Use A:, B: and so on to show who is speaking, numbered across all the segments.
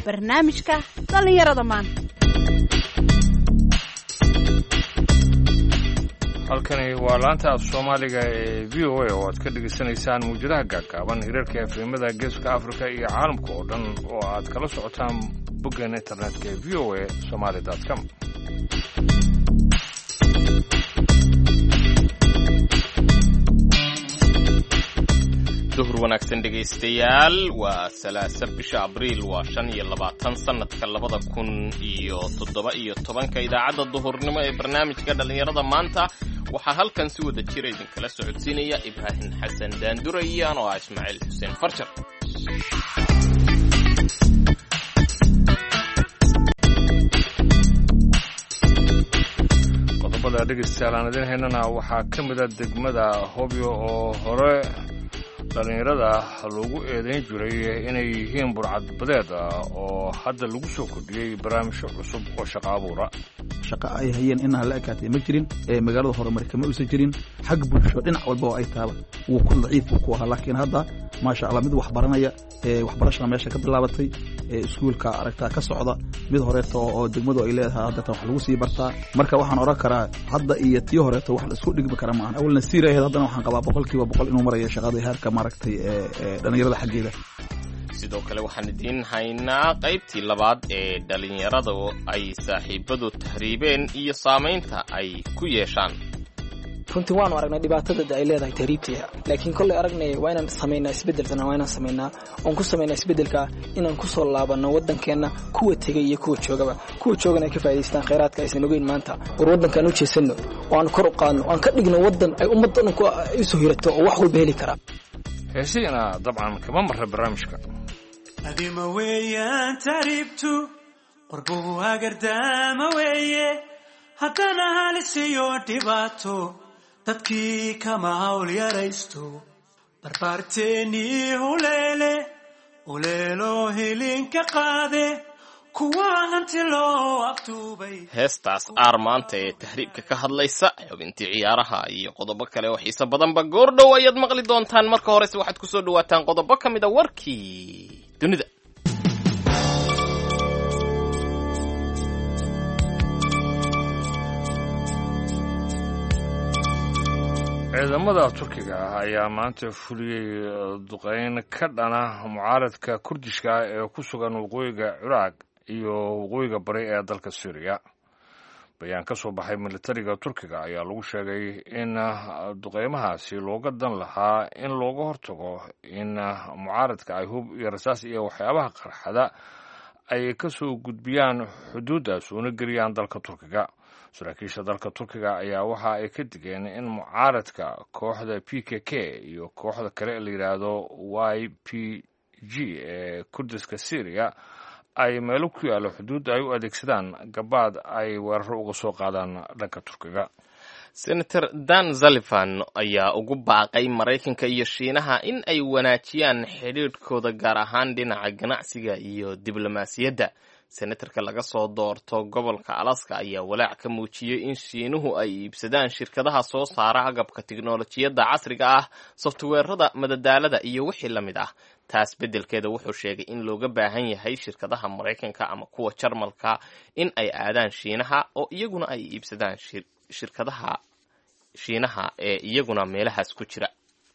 A: barnaamijka dhallinyarada maanta.
B: halkani waa laanta af soomaaliga ee v o a oo aad ka dhegaysanaysaan muujadaha gaagaaban hirarka efemada geeska afrika iyo caalamka oo dhan oo aad kala socotaan boggan internetka ee v o a somali.com.
C: duhur wanaagsan dhegaystayaal, waa 3 bisha abriil, waa 25 sanadka 2017 idaacadda duhurnimo ee barnaamijka dhallinyarada maanta waxaa halkan si wada jira idinkala socodsiinaya Ibraahim Xasan Daandurayaan oo Ismaaciil Xuseen Farjar.
B: qodobada dhegaystayaal aan idin haynana waxaa ka mid ah degmada Hobyo oo hore dhallinyarada loogu eedayn jiray inay yihiin burcad badeed oo hadda lagu soo kordhiyey barnaamijyo cusub oo shaqo abuura.
D: shaqo ay hayeen inaan la ekaatay ma jirin, magaalada horumar kama uusan jirin, xag bulsho dhinac walba oo ay taaba wuu ku daciif ku ahaa. laakiin hadda maasha Allah mid wax baranaya, waxbarashada meesha ka bilaabatay, iskuulka aragtaa ka socda, mid horeeto oo degmadu ay leedahay hadda wax lagu sii bartaa. marka waxaan oran karaa hadda iyo tii horeeto wax la isku dhigmi kara maahan. awalna siiraheed haddana waxaan qabaa 100% inuu marayo shaqada heerka maaragtay dhalinyarada xaggeeda.
C: sidoo kale waxaan idiin haynaa qaybtii labaad ee dhalinyarada oo ay saaxiibadu tahriibeen iyo saamaynta ay ku yeeshaan.
E: runtii waanu aragnay dhibaatada ay leedahay tahriibta, laakiin kolley aragnay waa inaan sameynaa isbeddelkan, waa inaan sameynaa oon ku sameynaa isbeddelka inaan ku soo laabanno waddankeena, kuwa tegay iyo kuwa joogaba. kuwa joogana ay ka faa'iidaystaan kheyraadka aysan ogeyn maanta, war waddankaan u jeesanno oo aan kor u qaadno, aan ka dhigno waddan ay ummaddan u soo hirato oo wax walba heli kara.
B: heesiina dabcan kama marra barnaamijka.
F: adima weeyaan tahriibtu qorbuhu hagardaama weeye, haddana halisiyo dhibaato dadkii kama hawl yaraysto. barbaarteennii huleelo hilinka qaade kuwa hanti loo aftuubay.
C: heestaas aarmaanta ee tahriibka ka hadlaysa, xubintii ciyaaraha iyo qodobo kale oo xiiso badanba goordhow ayaad maqli doontaan. marka horese waxaad ku soo dhawaataan qodobo ka mid a warkii dunida.
B: ciidamada Turkiga ayaa maanta fuliyey duqeyn ka dhana mucaaradka Kurdishka ee ku sugan waqooyiga Ciraaq iyo waqooyiga bari ee dalka Syria. bayaan ka soo baxay militariga Turkiga ayaa lagu sheegay in duqeymahaasi looga dan lahaa in looga hortago in mucaaradka ay hub iyo rasaas iyo waxyaabaha qarxada ay ka soo gudbiyaan xuduudaas una geliyaan dalka Turkiga. saraakiisha dalka Turkiga ayaa waxa ay ka digeen in mucaaradka kooxda PKK iyo kooxda kale la yiraahdo YPG ee Kurdiska Syria ay meelo ku yaalo xuduud ay u adeegsadaan gabaad ay weerar uga soo qaadaan dhanka Turkiga.
C: Senator Dan Sullivan ayaa ugu baaqay Mareykanka iyo Shiinaha in ay wanaajiyaan xiriirkooda gaar ahaan dhinaca ganacsiga iyo diblomaasiyadda. senatarka laga soo doorto gobolka Alaska ayaa walaac ka muujiyey in Shiinuhu ay iibsadaan shirkadaha soo saara agabka tiknoolajiyadda casriga ah, softweerada, madadaalada iyo wixii la mid ah. taas beddelkeeda wuxuu sheegay in looga baahan yahay shirkadaha Mareykanka ama kuwa Jarmalka in ay aadaan Shiinaha oo iyaguna ay iibsadaan shirkadaha Shiinaha ee iyaguna meelahaas ku jira.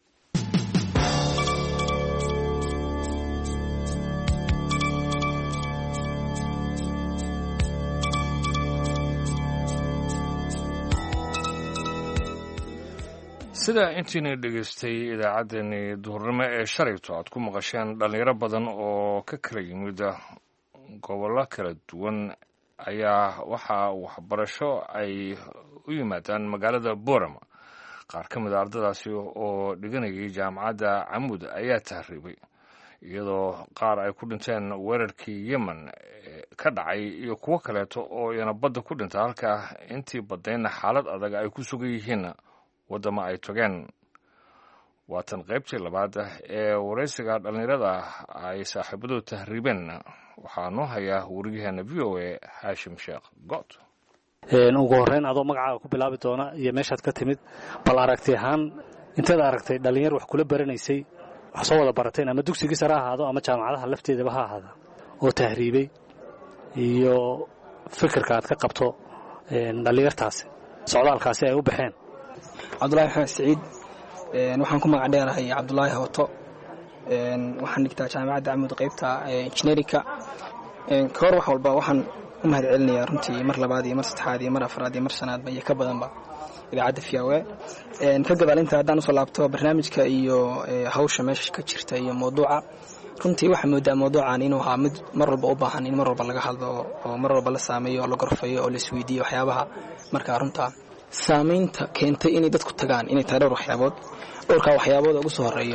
B: sida intiina dhegaystay idaacaddeenii duhurnimo ee shalayto aad ku maqasheen dhallinyaro badan oo ka kala yimid gobollo kala duwan ayaa waxaa waxbarasho ay u yimaadaan magaalada Boorama. qaar ka mid a ardadaasi oo dhiganayay jaamacadda Camud ayaa tahriibay, iyadoo qaar ay ku dhinteen weerarkii Yemen ka dhacay iyo kuwo kaleeto oo iyana badda ku dhinta, halka intii badayna xaalad adag ay ku sugan yihiin waddama ay togeen. waatan qaybtii labaad ee waraysiga dhallinyarada ay saaxiibadu tahriibeen. waxaa noo hayaa wariyaheena v o a Haashim Sheekh Good.
G: ugu horreyn adoo magacaaga ku bilaabi doona iyo meeshaad ka timid, bal aragti ahaan inteed aragtay dhallinyar wax kula baranaysay, wax soo wada barateen ama dugsigii sare ha ahaado ama jaamacadaha lafteedaba ha ahaada, oo tahriibay iyo fikirka aad ka qabto dhallinyartaasi socdaalkaasi ay u baxeen.
E: cabdulaahi maxamed siciid waxaan ku magac dheerahay cabdulaahi hooto waxaan dhigtaa jaamacadda camud qaybta engineerinka kahor wax walba waxaan u mahad celinayaa runtii mar labaad iyo mar saddexaad iyo mar afraad iyo mar shanaadba iyo ka badanba idaacadda fiyawe ka gadaalinta haddaan usoo laabto barnaamijka iyo hawsha meesha ka jirta iyo mawduuca runtii waxaa moodaa mawduucan inuu ahaa mid mar walba u baahan in mar walba laga hadlo oo mar walba la saameeyo oo la gorfayo oo la isweydiiyo waxyaabaha markaa runtaa saamaynta keentay inay dadku tagaan inay tahay dhowr waxyaabood dhowrkaa waxyaabooda ugu soo horeeyo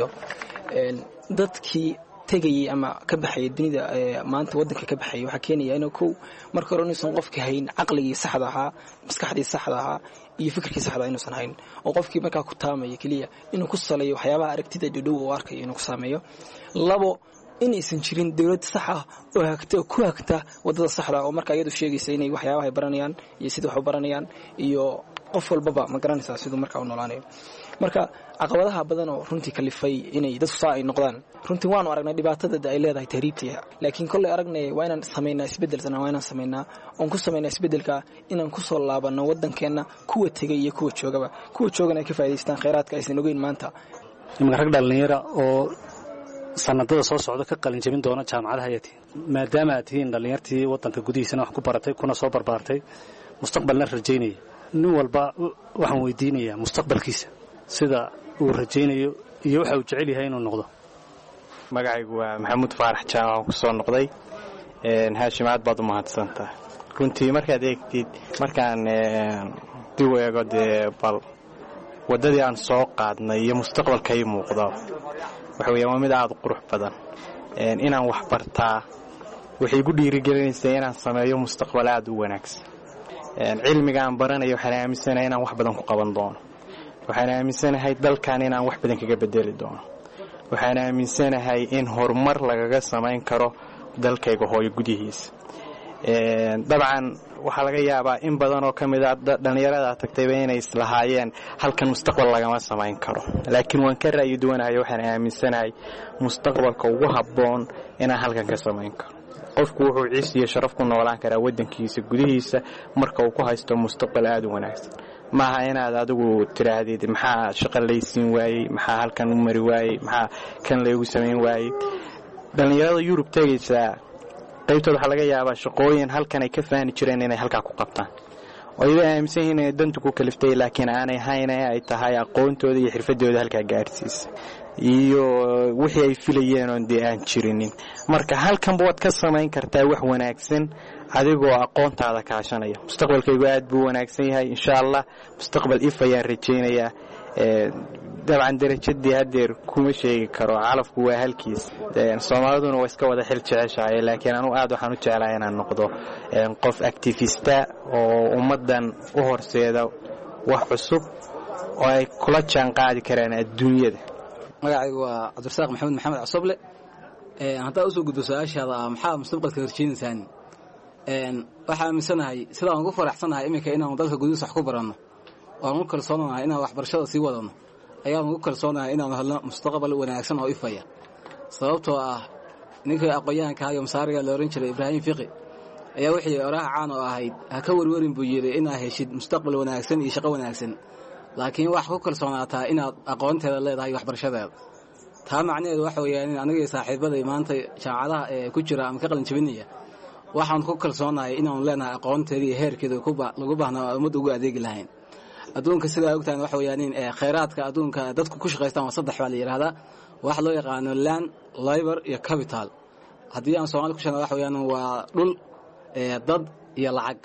E: dadkii tegayay ama ka baxayay dunida maanta waddanka ka baxayay waxaa keenaya inuu kow marka hore inuusan qofka hayn caqligii saxda ahaa maskaxdii saxda ahaa iyo fikirkii saxda inuusan hayn oo qofkii markaa ku taamaya keliya inuu ku saleeyo waxyaabaha aragtida dhidhow oo arkayo inuu ku saameeyo labo inaysan jirin dawlad sax ah oo hagta ku hagta wadada saxda oo markaa iyadu sheegaysa inay waxyaabaha baranayaan iyo sida wax u baranayaan iyo qof walbaba ma garanaysaa siduu markaa u noolaanayo marka caqabadaha badan oo runtii kalifay inay dadku saa ay noqdaan runtii waanu aragnay dhibaatada ay leedahay tahriibtiya laakiin kolley aragnay waa inaan samaynaa isbeddelsan waa inaan samaynaa oon ku samaynaa isbeddelka inaan ku soo laabanno waddankeenna kuwa tegay iyo kuwa joogaba kuwa joogana ay ka faa'idaystaan khayraadka aysan ogeyn maanta
G: iminka rag dhallinyara oo sanadada soo socda ka qalin jabin doona jaamacadaha ayatiin maadaama aad tihiin dhallinyartii waddanka gudihiisana wax ku baratay kuna soo barbaartay mustaqbalna rajaynaya nin walba waxaan weydiinayaa mustaqbalkiisa sida uu rajaynayo iyo waxa uu jecel yahay inuu noqdo.
H: magacaygu waa maxamuud faarax jaamac ku soo noqday haashim aad baad u mahadsantahay runtii markaad eegtid markaan dib u eego dee bal waddadii aan soo qaadnay iyo mustaqbalka ii muuqda waxa weeyaan waa mid aad u qurux badan inaan wax bartaa waxay igu dhiirigelinaysaa inaan sameeyo mustaqbal aad u wanaagsan cilmiga aan baranayo waxaan aaminsanahay inaan wax badan ku qaban doono waxaan aaminsanahay dalkan inaan wax badan kaga bedeli doono waxaan aaminsanahay in horumar lagaga samayn karo dalkayga hooyo gudihiisa dabcan waxaa laga yaabaa in badan oo ka mid a dhallinyarada tagtayba inay islahaayeen halkan mustaqbal lagama samayn karo laakiin waan ka ra'yi duwanahay waxaan aaminsanahay mustaqbalka ugu habboon inaan halkan ka samayn karo qofku wuxuu ciis iyo sharaf ku noolaan karaa waddankiisa gudihiisa marka uu ku haysto mustaqbal aad u wanaagsan maaha inaad adigu tiraahdid maxaa shaqo laysiin waayey maxaa halkan u mari waayey maxaa kan laygu samayn waayey dhallinyarada yurub tegaysaa qaybtood waxaa laga yaabaa shaqooyin halkan ay ka faani jireen inay halkaa ku qabtaan oo iyaga aaminsan yihiin inay dantu ku kaliftay laakiin aanay hayn ay tahay aqoontooda iyo xirfadooda halkaa gaarsiisa iyo wixii ay filayeen oon dee aan jirinin marka halkanba waad ka samayn kartaa wax wanaagsan adigoo aqoontaada kaashanaya mustaqbalkaygu aad buu wanaagsan yahay insha allah mustaqbal if ayaan rajaynayaa dabcan darajadii haddeer kuma sheegi karo calafku waa halkiis soomaaliduna waa iska wada xil jeceshahay laakiin anu aad waxaan u jeclahay inaan noqdo qof activista oo ummaddan u horseeda wax cusub oo ay kula jaan qaadi karaan adduunyada.
I: magacaygu waa cabdirasaaq maxamed cosoble haddaa usoo gudbo su-aashaada maxaa mustaqbalka horjeedinaysaani waxaa aaminsanahay sidaan ugu faraxsanahay iminka inaanu dalka gudihiisa wax ku baranno waan ugu kalsoonahay inaan waxbarashada sii wadanno ayaan ugu kalsoonahay inaanu helno mustaqbal wanaagsan oo ifaya sababtoo ah ninkii aqoon-yahanka iyo masaariga la oran jiray ibraahim fiqi ayaa wixii oraha caan oo ahayd ha ka warwarin buu yidhi inaad heshid mustaqbal wanaagsan iyo shaqo wanaagsan laakiin wax ku kalsoonaataa inaad aqoonteeda leedahay waxbarashadeeda taa macnaheedu waxa weeyaan in aniga iyo saaxiibaday maanta jaamacadaha ee ku jira ama ka qalin jabinaya waxaan ku kalsoonahay inaanu leenahay aqoonteeda iyo heerkeeda lagu baahnaa ummadda ugu adeegi lahayn adduunka sidaa ogtahan waxa weeyaan in khayraadka adduunka dadku ku shaqaystaan waa saddex baa la yidhaahdaa waxa loo yaqaano land labor iyo capital haddii aan Soomaali ku sheegno waxa weeyaan waa dhul dad iyo lacag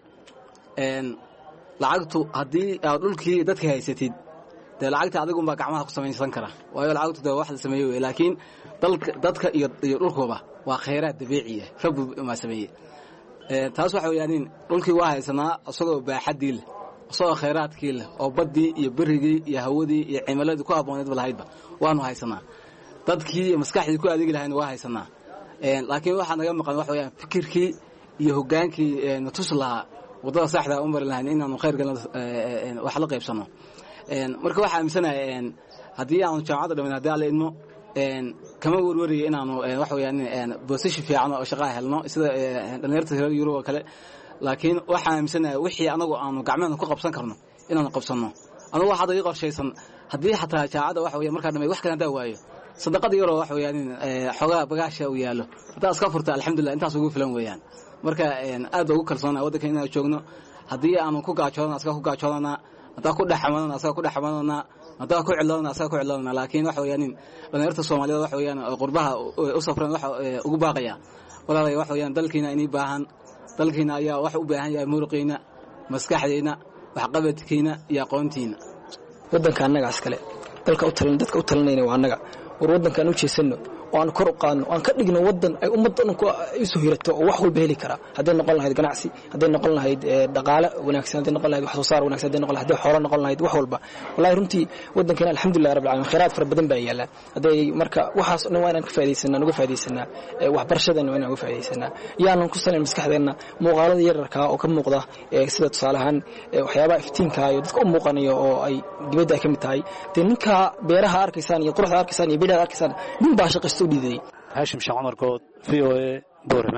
I: lacagtu haddii aad dhulkii dadka haysatid dee lacagta adigunbaa gacmaha ku samaysan kara waayo lacagtu dee wax la sameeyo wey laakiin dadka iyo dhulkuba waa khayraad dabiici ah rabbi ma sameeyey taas waxa weeyaan in dhulkii waa haysanaa isagoo baaxadii leh isagoo khayraadkii leh oo baddii iyo berigii iyo hawadii iyo cimiladii ku habbooneed lahaydba waanu haysanaa dadkii iyo maskaxdii ku adeegi lahayn waa haysanaa laakiin waxaa naga maqan waxa weeyaan fikirkii iyo hoggaankii natus lahaa waddada saxda u mari lahayn inaanu khayr galno wax la qaybsano marka waxaa aaminsanahay haddii aanu jaamacadda dhamin haddii alla idmo kama warwariyo inaanu waxa weeyaan position fiican oo shaqo helno sida dhalinyarta reer Yurub oo kale laakiin waxaan aaminsanahay wixii anagu aanu gacmeena ku qabsan karno inaanu qabsano anagu waxa ay qorshaysan hadii xataa jaacada waxa weeyaan marka dhamay wax kale daa waayo sadaqada yaro waxa weeyaan xogaa bagaasha u yaalo taas ka furta alxamdulillah intaas ugu filan weeyaan marka aad ugu kalsoonaa wadanka inaan joogno hadii aanu ku gaajoodana aska ku gaajoodana hadaa ku dhaxamadana aska ku dhaxamadana hadaa ku ciladana aska ku ciladana laakiin waxa weeyaan dhalinyarta Soomaaliyeed waxa weeyaan qurbaha u safran waxa ugu baaqaya walaalay waxa weeyaan dalkiina inay baahan dalkiina ayaa wax u baahan yahay muruqiina maskaxdeena wax qabadkiina iyo aqoontiina
E: wadanka anaga askale dalka u talan dadka u talanayna waa anaga war wadankan u jeesano oo aan kor u qaadno aan ka dhigno wadan ay ummadan ku isu hirato oo wax walba heli kara haday noqon lahayd ganacsi haday noqon lahayd dhaqaale wanaagsan haday noqon lahayd wax soo saar wanaagsan haday noqon lahayd xoolo noqon lahayd wax walba wallahi runtii wadankan alxamdulillah rabbil alamin khayraad fara badan baa yaala haday marka waxaas oo waan ka faa'iideysanaa wax barashadana waan uga faa'iideysanaa yaanan ku salan maskaxdeena muuqaalada yararka oo ka muuqda sida tusaalahan waxyaabaha iftiinka iyo dadka u muuqanayo oo ay dibadda ka mid tahay ninka beeraha arkaysan iyo quruxda arkaysan iyo bilaha arkaysan nin baa shaqo
G: هاشم شيخ عمر كود VOA بورما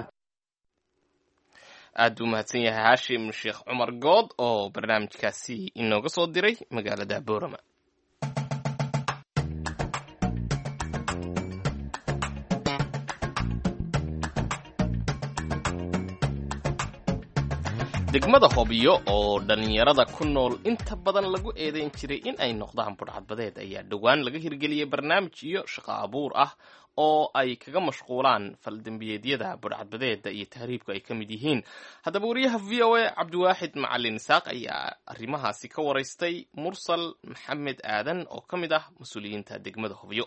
C: aad u mahadsan yahay Hashim Sheekh Cumar Good oo barnaamijkaasi inooga soo diray magaalada Boorama degmada Hobyo oo dhalinyarada ku nool inta badan lagu eedeyn jiray in ay noqdaan burcadbadeed ayaa dhawaan laga hirgeliyay barnaamij iyo shaqo abuur ah oo ay kaga mashquulaan faldambiyeedyada burcadbadeeda iyo tahriibka ay ka mid yihiin haddaba wariyaha VOA Cabdiwaaxid Macalin Saaq ayaa arrimahaasi ka waraystay Mursal Maxamed Aadan oo ka mid ah mas'uuliyiinta degmada Hobyo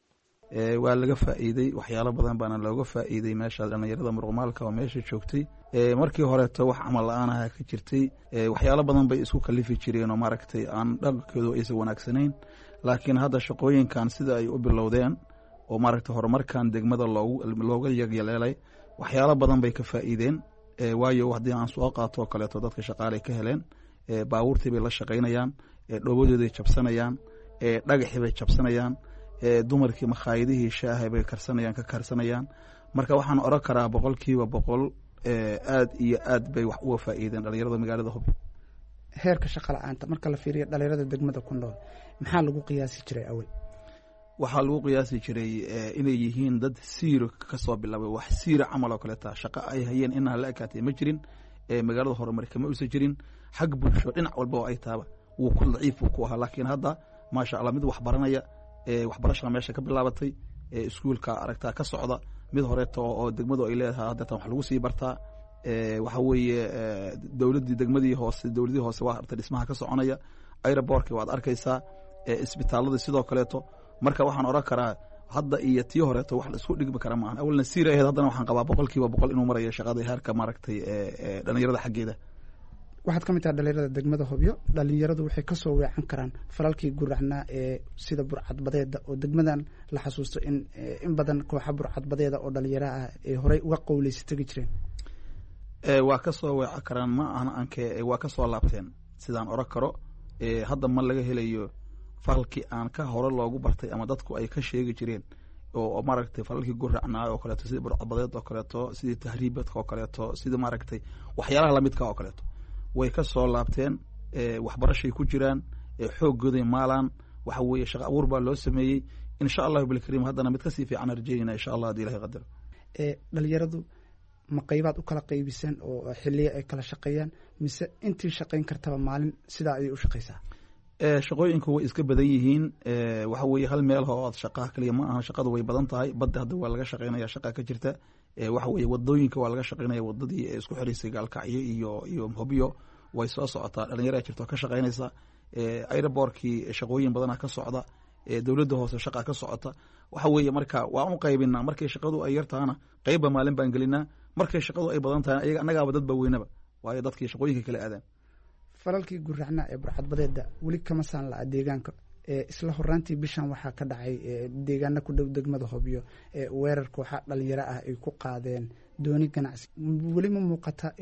D: waa laga faa'iiday waxyaalo badan baana looga faa'iiday meesha dhalinyarada muruqmaalka oo meesha joogtay markii horeeto wax amal la'aan ah ka jirtay waxyaalo badan bay isku kalifi jireen oo maaragtay aan dhaqankoodu aysan wanaagsanayn laakiin hadda shaqooyinkan sida ay u bilowdeen oo maaragtay horumarkan degmada looga yeelay waxyaalo badan bay ka faa'iideen waayo haddii aan soo qaato kaleeto dadka shaqaalay ka heleen baabuurtii bay la shaqaynayaan dhoobadooday jabsanayaan dhagaxii bay jabsanayaan dumarkii makhaayadihii shaaha bay ka karsanayaan marka waxaan oran karaa 100% aad iyo aad bay wax uga faa'iideen dhalinyarada magaalada Hobyo
J: heerka shaqo la'aanta marka la fiiriyo dhalinyarada degmada ku nool maxaa lagu qiyaasi jiray awal
D: waxaa lagu qiyaasi jiray inay yihiin dad siiro ka soo bilaabay wax siiro camal oo kale taa shaqo ay hayeen in la ekaatay ma jirin magaalada horumar kama uusan jirin xag bulsho dhinac walba oo ay taaba wuu ku daciif ku ahaa laakiin hadda ma sha Allah mid wax baranaya waxbarashada meesha ka bilaabatay iskuulka aragtaa ka socda mid horeeto oo degmadu ay leedahay hadda wax lagu sii bartaa waxa weeye dowladii hoose waa arta dhismaha ka soconaya aeroportka waad arkaysaa isbitaalada sidoo kaleeto marka waxaan oran karaa hadda iyo tii horeeto wax la isku dhigmi kara maahan awalna siira ahayd haddana waxaan qabaa 100% inuu marayo shaqada heerka maaragtay dhalinyarada xaggeeda
J: waxaad ka mid tahay dhalinyarada degmada Hobyo dhalinyaradu waxay ka soo weecan karaan falalkii guracnaa sida burcadbadeeda oo degmadan la xasuusto in badan kooxo burcadbadeeda oo dhalinyaro ah ee horey uga qowleysay jireen
D: waa ka soo weecan karaan ma ahna anke waa ka soo laabteen sidaan oran karo hadda ma laga helayo falki aan ka hore loogu bartay ama dadku ay ka sheegi jireen oo maaragtay falalkii guracnaa oo kaleeto sida burcadbadeed oo kaleeto sida tahriibadka oo kaleeto sida maaragtay waxyaalaha la midka oo kaleeto way ka soo laabteen waxbarashay ku jiraan xoogooday maalaan waxa weeye shaqo abuur baa loo sameeyey insha Allah bil kariim haddana mid ka sii fiican arjeeyna insha Allah hadii Ilaahay qadaro
J: dhalinyaradu ma qaybaad u kala qaybisan oo xilliye ay kala shaqeeyaan mise intii shaqeyn kartaba maalin sida ay u shaqeysaa
D: shaqooyinku way iska badan yihiin waxa weeye hal meel oo shaqo kaliya ma aha shaqadu way badan tahay badda hadda waa laga shaqeynaya shaqo ka jirta waxa weeye wadooyinka waa laga shaqeynaya wadadii isku xirisay Gaalkacyo iyo Hobyo way soo socotaa dhalinyaro jirto ka shaqeynaysa aeroportkii shaqooyin badan ka socda dawladda hoose shaqo ka socota waxa weeye marka waa u qaybinaa markay shaqadu ay yartaana qayb maalin baan gelinaa markay shaqadu ay badan tahay ayaga anagaaba dad ba weynaba waayo dadkii shaqooyinka kala aadaan
J: falalkii guracnaa ee burcadbadeeda weli kama saan la deegaanka isla horaantii bishan waxaa ka dhacay deegaana ku dhow degmada Hobyo weerar kooxa dhalinyaro ah ay ku qaadeen dooni ganacsi weli ma muuqata in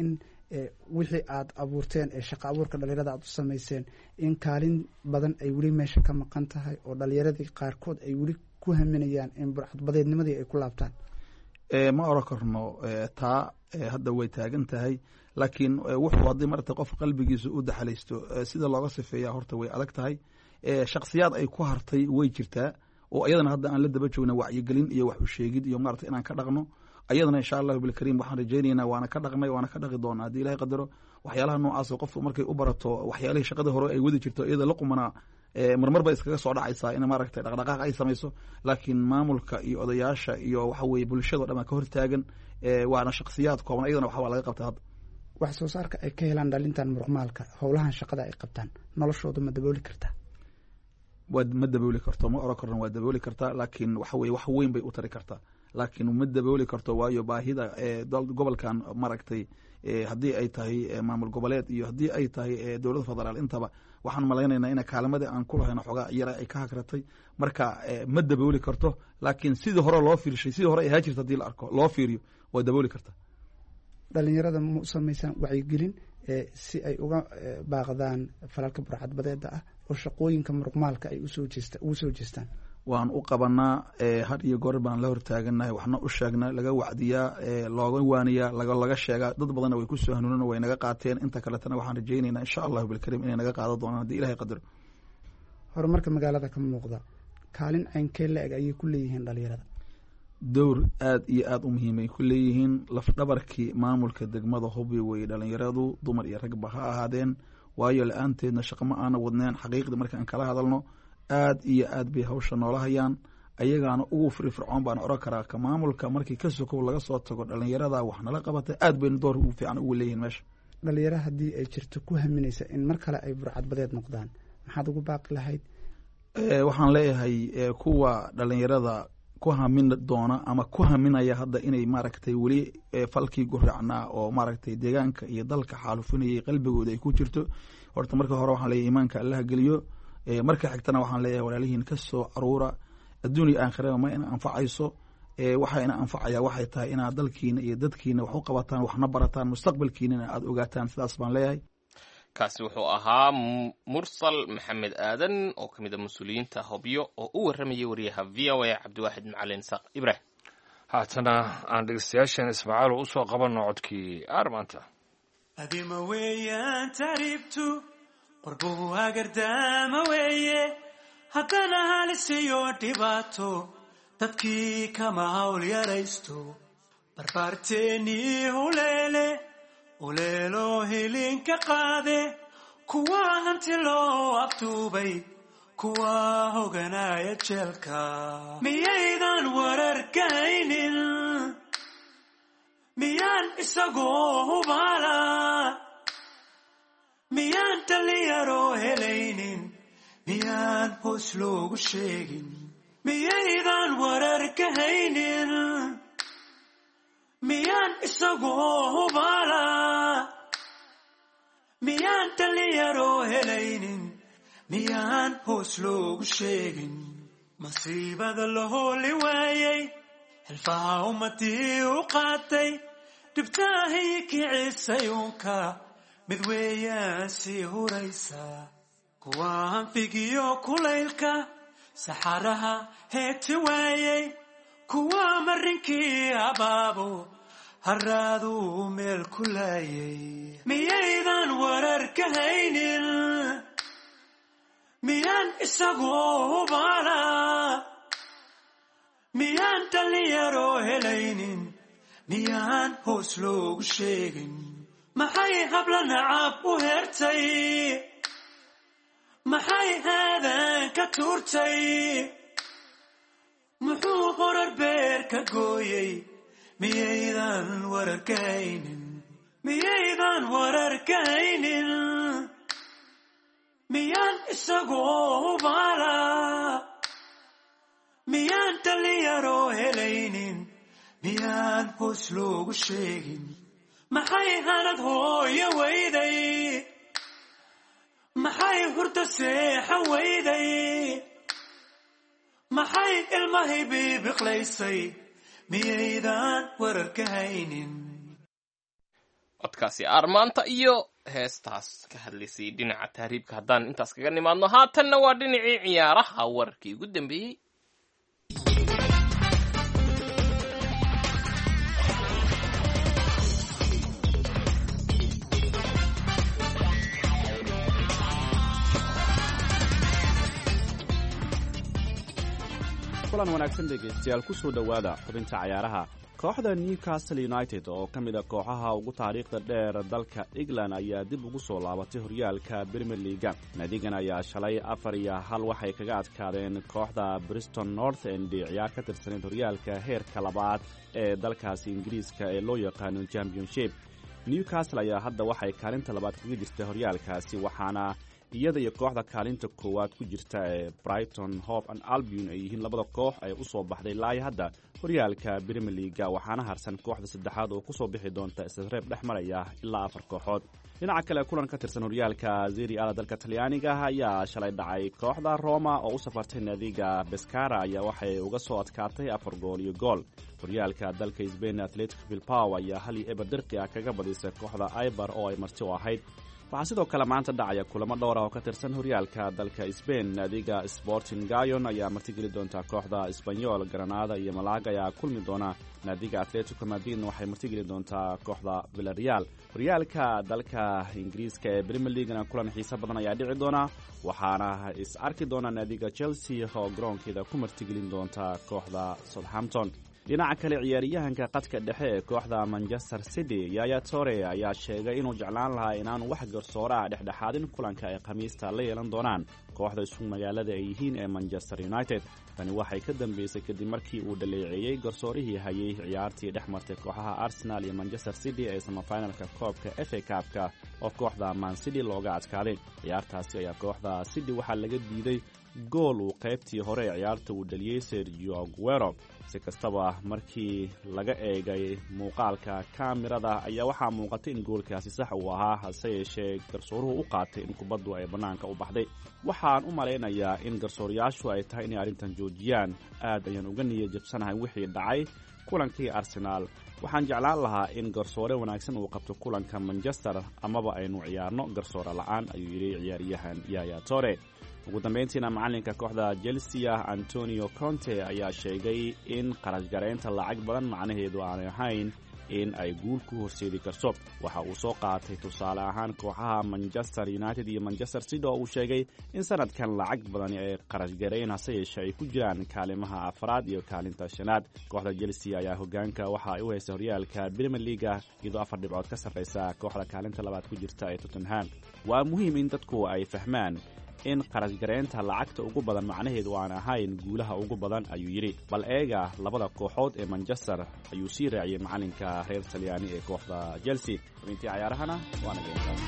J: wixii aad abuurteen ee shaqo abuurka dhalinyarada aad u samayseen in kaalin badan ay weli meesha ka maqan tahay oo dhalinyaradii qaarkood ay weli ku haminayaan in burcadbadeednimadii ay ku laabtaan?
D: ma oran karno taa hadda way taagan tahay, laakiin wuxuu haddii marata qof qalbigiisa u daxalaysto sida looga sifeeya horta way adag tahay. shaksiyaad ay ku hartay way jirtaa oo ayadana hadda aan la daba joogna wacyigelin iyo wax u sheegid iyo maarata inaan ka dhaqno. ayadana insha allahu bilkariim waxaan rajaynaynaa waana ka dhaqnay waana ka dhaqi doonaa haddii ilahay qadaro. waxyaalaha noocaas qofku markay u barato waxyaalihii shaqadii hore ay wadi jirto iyada la qumanaa marmar ba iskaga soo dhacaysaa in maaragtay dhaqdhaqaaq ay samayso, laakiin maamulka iyo odayaasha iyo waxa weeye bulshado dhan ka hortaagan waana shaksiyaad kooban ayadana waxbaa laga qabta hadda.
J: wax soo saarka ay ka helaan dhalintan muruqmaalka howlahan shaqada ay qabtaan noloshooda ma dabooli kartaa?
D: ma dabooli karto, ma oran karno waa dabooli kartaa, laakiin waxa weye wax weyn bay u tari kartaa, laakiin ma dabooli karto waayo baahida gobolkan maaragtay haddii ay tahay maamul goboleed iyo haddii ay tahay dowladda federaal intaba waxaan malaynaynaa in kaalamadii aan ku lahayno xoogaa yara ay ka hagratay. marka ma dabooli karto, laakiin sidii hore loo fiirshay sidii hore ay ahaa jirta haddii la arko loo fiiriyo waa dabooli karta.
J: dhalinyarada ma u samaysaan wacyigelin si ay uga baaqdaan falalka burcadbadeeda ah oo shaqooyinka muruqmaalka ay ugu soo jeestaan?
D: waan u qabanaa had iyo goor baan la hortaaganahay, waxna u sheegnaa, laga wacdiyaa, looga waaniyaa, laga sheegaa. dad badanna way ku soo hanuunan way naga qaateen. inta kaletana waxaan rajaynaynaa insha allahu bilkariim inay naga qaado doonaan haddii ilahay qadaro.
J: horumarka magaalada ka muuqda kaalin caynkee la eg ayay ku leeyihiin dhalinyarada?
D: dowr aad iyo aad u muhiim ay ku leeyihiin. lafdhabarkii maamulka degmada Hobyo way dhalinyaradu, dumar iyo ragba ha ahaadeen, waayo la-aanteedna shaqo ma aana wadneen. xaqiiqdii markaan kala hadalno aad iyo aad bay hawsha noola hayaan, ayagaana ugu firfircoon baan oran karaa. ka maamulka markii ka sokow laga soo tago dhalinyarada wax nala qabatay aad bayna door ugu fiican ugu leeyihiin meesha.
J: dhalinyaro haddii ay jirto ku haminaysa in mar kale ay burcadbadeed noqdaan maxaad ugu baaqi lahayd?
D: waxaan leeyahay kuwa dhalinyarada ku hamin doona ama ku haminaya hadda inay maaragtay weli falkii guracnaa oo maaragtay deegaanka iyo dalka xaalufinayay qalbigooda ay ku jirto. horta marka hore waxaan leeyahay iimaanka allaha geliyo. marka xigtana waxaan leeyahay walaalihiin ka soo aruura, adduun iyo aakhiraba ma ina anfacayso. waxa ina anfacaya waxay tahay inaad dalkiina iyo dadkiina wax u qabataan, waxna barataan, mustaqbalkiinana aad ogaataan. sidaas baan leeyahay.
C: kaasi wuxuu ahaa mursal maxamed aadan oo ka mid a mas-uuliyiinta Hobyo oo u warramayay wariyaha VOA cabdiwaaxid macalin saaq ibraahim.
B: haatana aan dhegeystayaashan ismaaciil u soo qabanno codkii aarmaanta.
F: adima weeyaan taariibtu qorbuhu hagardaama weeye, haddana halisiyo dhibaato dadkii kama hawl yaraysto. barbaarteennii uleelo hilinka qaade, kuwa hanti loo aftuubay, kuwa hoganaya jeelka. miyaydan wararkaynin? miyaan isagoo hubaala? miyaan dhalinyaro helaynin? miyaan hoos loogu sheegin? miyaydan wararkahaynin? miyaan isagoo hubaala? miyaan dhalinyaro helaynin? miyaan hoos loogu sheegin? masiibada la hooli waayey, xilfaha ummadii u qaatay, dhibtaahay kicisay uunka, mid weeyaan sii huraysa. kuwa hanfigiyo kulaylka saxaraha heeti waayey, kuwa marinkii abaabo haraaduu meel ku laayay. miyaydan wararkahaynin? miyaan isagoo hubaala? miyaan dhalinyaro helaynin? miyaan hoos loogu sheegin? maxay habla nacab u hertay? maxay aadan ka tuurtay? muxuu qorar beer ka gooyey? miyaydan wararkahaynin? miyaydan wararkahaynin? miyaan isagoo hubaala? miyaan dhalinyaro helaynin? miyaan hoos loogu sheegin? maxay hanad hooyo weyday? maxay hurda seexan weyday? maxay ilmahay bibiqlaysay? miyaydan wararkahaynin?
C: codkaasi armaanta iyo heestaas ka hadlaysay dhinaca tahriibka haddaan intaas kaga nimaadno haatanna waa dhinacii ciyaaraha wararkii ugu dambeeyey.
K: kulan wanaagsan dhegaystayaal ku soo dhowaada xubinta cayaaraha. kooxda Newcastle United oo ka mid a kooxaha ugu taariikhda dheer dalka England ayaa dib ugu soo laabatay horyaalka Premier League. naadigan ayaa shalay 4-1 waxay kaga adkaadeen kooxda Bristol North End ciyaar ka tirsaneyd horyaalka heerka labaad ee dalkaasi Ingiriiska ee loo yaqaano Championship. Newcastle ayaa hadda waxay kaalinta labaad kaga jirtay horyaalkaasi, waxaana iyada iyo kooxda kaalinta koowaad ku jirta ee Brighton Hove and Albion ay yihiin labada koox ay u soo baxday ilaa hadda horyaalka Premier League, waxaana harsan kooxda saddexaad oo ku soo bixi doonta isreeb dhex maraya ilaa 4 kooxood. dhinaca kale kulan ka tirsan horyaalka Serie A dalka Talyaaniga ayaa shalay dhacay. kooxda Roma oo u safartay naadiga Pescara ayaa waxay uga soo adkaatay 4 gool iyo gool. horyaalka dalka Spain Athletic Bilbao ayaa 1-0 dirqi ah kaga badisay kooxda Eibar oo ay marti u ahayd. waxaa sidoo kale maanta dhacaya kulamo dhowr ah oo ka tirsan horyaalka dalka Spain. naadiga Sporting Gayon ayaa martigeli doonta kooxda Espanyol. Granada iyo Malaga ayaa kulmi doona. naadiga Atletico Madrid waxay martigeli doontaa kooxda Villarreal. horyaalka dalka Ingiriiska ee Premier League kulan xiiso badan ayaa dhici doona, waxaana is arki doona naadiga Chelsea oo garoonkeeda ku martigelin doonta kooxda Southampton. dhinaca kale ciyaaryahanka qadka dhexe ee kooxda Manchester City Yaya Toure ayaa sheegay inuu jeclaan lahaa inaanu wax garsoore ah dhexdhexaadin kulanka ay Khamiista la yeelan doonaan kooxda isku magaalada ay yihiin ee Manchester United. tani waxay ka dambeysay kadib markii uu dhaleeceeyay garsoorihii hayay ciyaartii dhex martay kooxaha Arsenal iyo Manchester City ee semifinalka koobka FA Cup-ka oo kooxda Man City looga adkaaday. ciyaartaasi ayaa kooxda City waxaa laga diiday gool uu qaybtii hore ee ciyaarta uu dhaliyay Sergio Aguero. si kastaba markii laga eegay muuqaalka kaamirada ayaa waxaa muuqatay in goolkaasi sax uu ahaa, hase yeeshee garsooruhu u qaatay in kubaddu ay bannaanka u baxday. waxaan u malaynayaa in garsoorayaashu ay tahay inay arrintan joojiyaan. aad ayaan uga niyad jabsanahay wixii dhacay kulankii Arsenal. waxaan jeclaan lahaa in garsoore wanaagsan uu qabto kulanka Manchester amaba aynu ciyaarno garsoore la'aan, ayuu yidhi ciyaaryahan Yaya Toure. ugu dambeyntiina macalinka kooxda Chelsea Antonio Conte ayaa sheegay in qarash gareynta lacag badan macnaheedu aanay ahayn in ay guul ku horseedi karto. waxa uu soo qaatay tusaale ahaan kooxaha Manchester United iyo Manchester City oo uu sheegay in sanadkan lacag badan ay qarash gareyn hase yeeshee ay ku jiraan kaalimaha 4aad iyo kaalinta 5aad. kooxda Chelsea ayaa hogaanka waxa ay u haysay horyaalka Premier League iyadoo 4 dhibcood ka sarreysa kooxda kaalinta 2aad ku jirta ee Tottenham. waa muhiim in dadku ay fahmaan in qarash gareynta lacagta ugu badan macnaheedu aan ahayn guulaha ugu badan, ayuu yidhi. bal eega labada kooxood ee Manchester ayuu sii raaciyay macalinka reer Talyaani ee kooxda Chelsea. intii ciyaarahana waana geyntaa.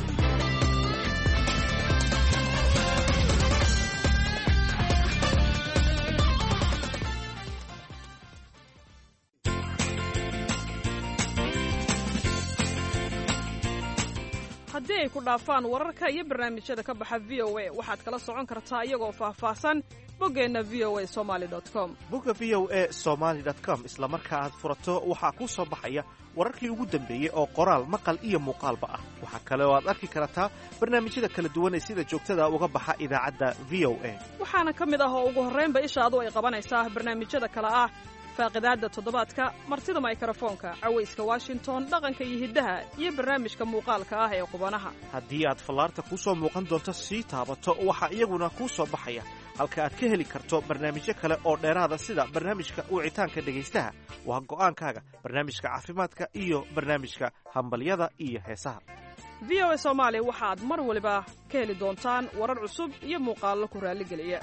A: haddii ay ku dhaafaan wararka iyo barnaamijyada ka baxa VOA waxaad kala socon kartaa iyagoo faahfaahsan boggeenna voasomali.com.
L: bogga voasomali.com isla marka aad furato waxaa kuu soo baxaya wararkii ugu dambeeyey oo qoraal maqal iyo muuqaalba ah. waxaa kale oo aad arki kartaa barnaamijyada kala duwan ee sida joogtada uga baxa idaacadda VOA.
A: waxaana ka mid ah oo ugu horraynba ishaadu ay qabanaysaa barnaamijyada kale ah faaqidaadda toddobaadka, martida mikrofoonka, cawayska Washington, dhaqanka iyo hiddaha, iyo barnaamijka muuqaalka ah ee qubanaha.
L: haddii aad fallaarta kuu soo muuqan doonto sii taabato waxaa iyaguna kuu soo baxaya halka aad ka heli karto barnaamijyo kale oo dheeraada sida barnaamijka wicitaanka dhegaystaha. waa go'aankaaga barnaamijka caafimaadka iyo barnaamijka hambalyada iyo heesaha.
A: VOA Soomaali waxaad mar waliba ka heli doontaan warar cusub iyo muuqaallo ku raalligeliya.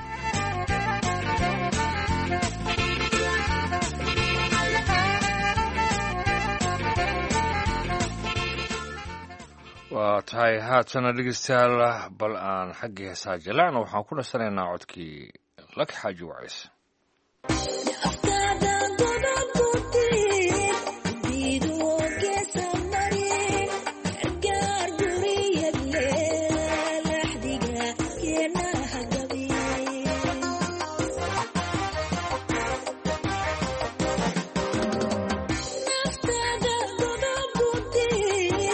B: waa tahay haatana dhegeystayaal bal aan xaggii heesaa jalaacna waxaan ku nasanaynaa codkii Laki Xaaji Wacays.
M: Yeah.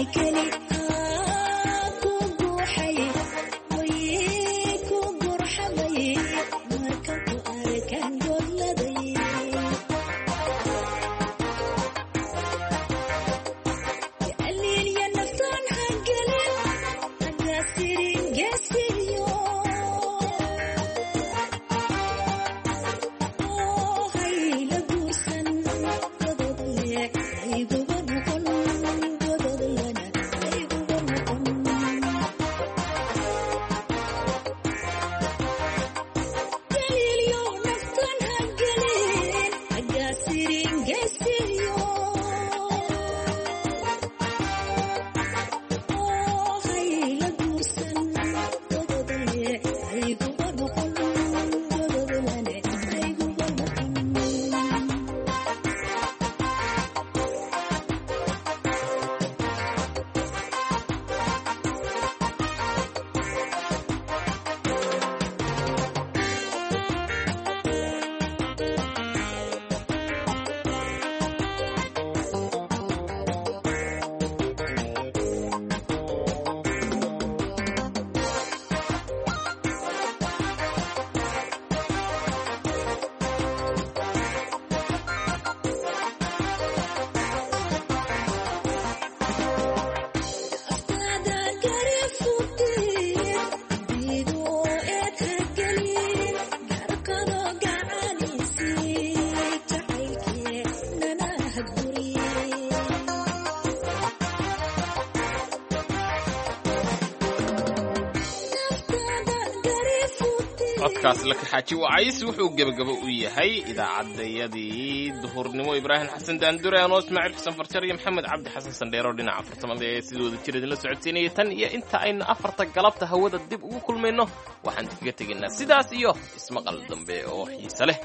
C: codkaas la kaxaaji wacays wuxuu gebagabo u yahay idaacadayadii duhurnimo ibraahim xasan daandure anoo ismaaciil xasan farjar iyo maxamed cabdi xasan sandheero dhinaca farsamada ee sidooda jir idinla socodsiinaya tan iyo inta aynu afarta galabta hawada dib ugu kulmayno waxaan kaga tegaynaa sidaas iyo ismaqal dambe oo xiise leh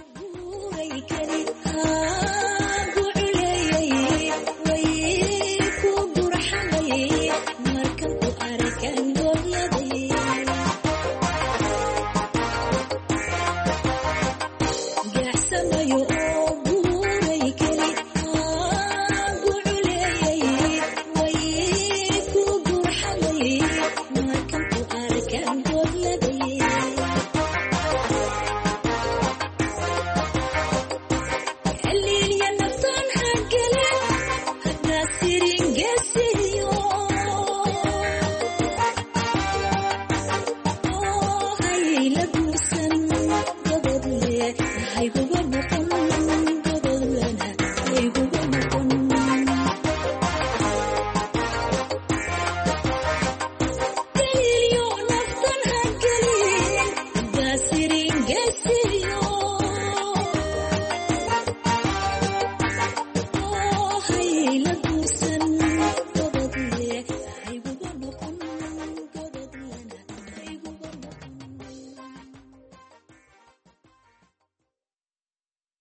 M: I